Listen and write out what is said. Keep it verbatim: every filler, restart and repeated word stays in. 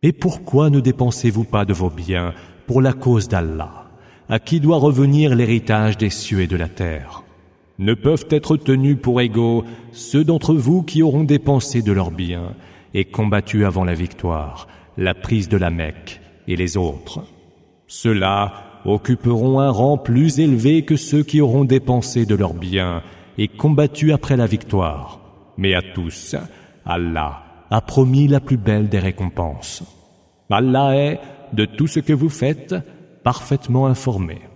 Et pourquoi ne dépensez-vous pas de vos biens pour la cause d'Allah, à qui doit revenir l'héritage des cieux et de la terre? Ne peuvent être tenus pour égaux ceux d'entre vous qui auront dépensé de leurs biens et combattu avant la victoire, la prise de la Mecque et les autres. Ceux-là occuperont un rang plus élevé que ceux qui auront dépensé de leurs biens et combattu après la victoire. Mais à tous, Allah a promis la plus belle des récompenses. Allah est, de tout ce que vous faites, parfaitement informé.